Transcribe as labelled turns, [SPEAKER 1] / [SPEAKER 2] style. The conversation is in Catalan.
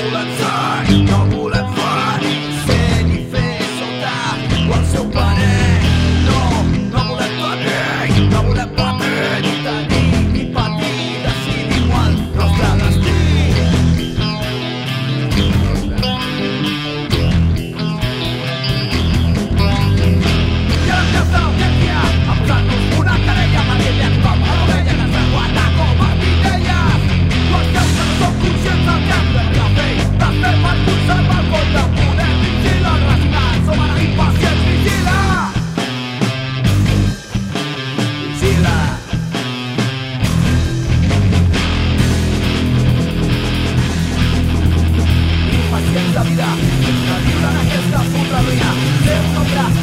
[SPEAKER 1] volem ser, no volem fer ser ni fer sota el seu parer. No volem patir, no volem patir, ni tenir ni patir, decidim el nostre destí. I a les teus d'audiència, a posar-nos una querella perquè ja tothom a l'ovella que s'aguanta com a videlles. Qüestions que no som conscients del que hem de fer, d'estem per conservar el col del poder. Vigila el resignat, som ara impacients, vigila! Vigila! Impacients de vida, sense viure en aquesta puta ruïna. Ser un nombre